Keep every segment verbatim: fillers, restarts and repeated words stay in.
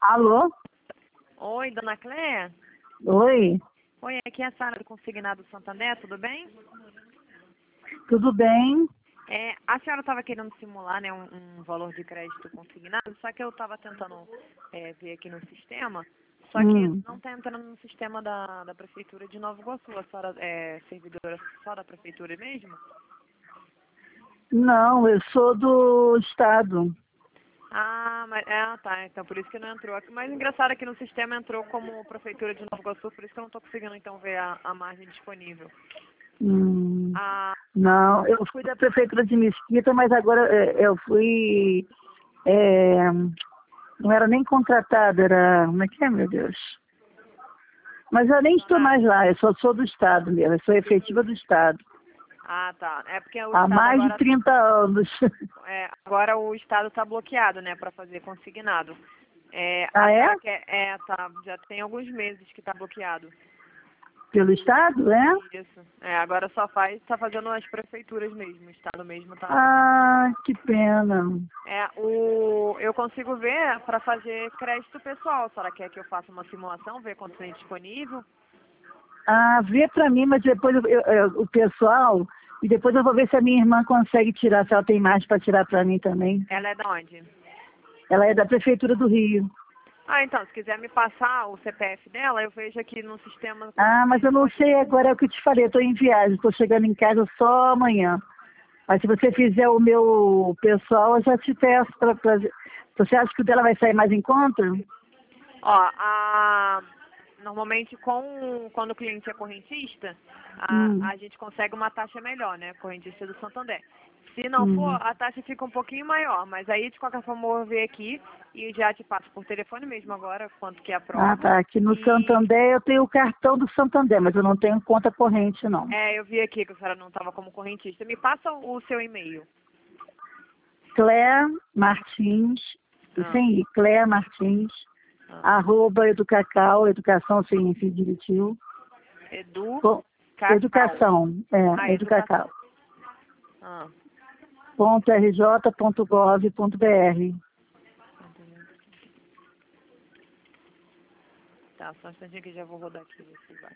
Alô? Oi, dona Cléia? Oi, Oi, aqui é a Sara do Consignado Santander, tudo bem? tudo bem? É, a senhora estava querendo simular, né, um, um valor de crédito consignado, só que eu estava tentando é, ver aqui no sistema, só que Hum, não está entrando no sistema da, da Prefeitura de Nova Iguaçu. A senhora é servidora só da Prefeitura mesmo? não, eu sou do estado. Ah, mas, é, tá, então por isso que não entrou. Mas engraçado é que no sistema entrou como Prefeitura de Nova Iguaçu, por isso que eu não estou conseguindo então ver a, a margem disponível. Hum, Ah, não, eu fui da prefeitura de Mesquita, mas agora é, eu fui, é, não era nem contratada, era, como é que é, meu Deus? Mas eu nem estou mais lá, eu só sou do estado mesmo, eu sou efetiva do estado. ah, tá. É porque o Há Estado mais de agora trinta anos. É, agora o estado está bloqueado, né, para fazer consignado. É, a Ah, é? senhora quer, é, tá, já tem alguns meses que está bloqueado. Pelo estado, é? Isso. É, agora só faz, está fazendo as prefeituras mesmo, o estado mesmo tá. Ah, que pena. É, o, eu consigo ver para fazer crédito pessoal. A senhora quer que eu faça uma simulação, ver quanto tem disponível? Ah, vê pra mim, mas depois eu- eu- eu- o pessoal, e depois eu vou ver se a minha irmã consegue tirar, se ela tem mais para tirar pra mim também. Ela é da onde? Ela é da Prefeitura do Rio. Ah, então, se quiser me passar o C P F dela, eu vejo aqui no sistema quanto Ah, tem mas eu não sei disponível. agora, é o que eu te falei, eu tô em viagem, estou chegando em casa só amanhã. Mas se você fizer o meu pessoal, eu já te peço para. Você acha que o dela vai sair mais em conta? Ó, a, normalmente com, quando o cliente é correntista, a, Hum, a gente consegue uma taxa melhor, né? Correntista do Santander. Se não for, hum. a taxa fica um pouquinho maior, mas aí de qualquer forma eu vou ver aqui e já te passo por telefone mesmo agora quanto que é a Ah, prova. tá. Aqui no E Santander eu tenho o cartão do Santander, mas eu não tenho conta corrente, não. é, eu vi aqui que a senhora não estava como correntista. Me passa o seu e-mail. Cléa Martins, Ah, sem i, Cléa Martins, ah. arroba educacau, educação sem fim direitinho, Edu com, Cacau. educação, Ah, é, educacau, educação. Ah. ponto rj ponto gov ponto br. Tá, só um instantinho que já vou rodar aqui, ver se vai.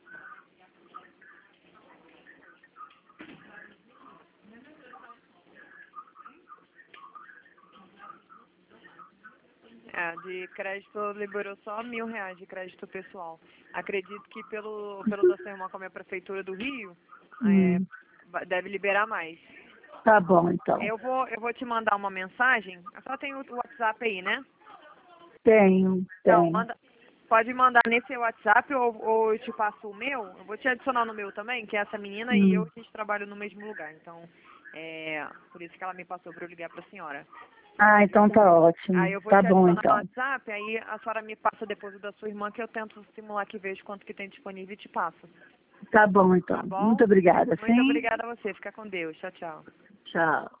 É, de crédito liberou só mil reais de crédito pessoal. Acredito que pelo, pelo da sua irmã como é a prefeitura do Rio, é, Hum, va- deve liberar mais. tá bom, então. Eu vou, eu vou te mandar uma mensagem. Só tem o o WhatsApp aí, né? Tenho, Então, tenho. manda, pode mandar nesse WhatsApp ou, ou eu te passo o meu. Eu vou te adicionar no meu também, que é essa menina e eu Hum. a gente trabalha no mesmo lugar. Então, é por isso que ela me passou para eu ligar para a senhora. Ah, então tá Aí ótimo. eu vou Tá te bom, adicionar no então. WhatsApp, aí a senhora me passa depois o da sua irmã que eu tento simular que vejo quanto que tem disponível e te passo. Tá bom, então. Tá bom? Muito obrigada, Muito sim? obrigada a você. Fica com Deus. Tchau, tchau. Tchau.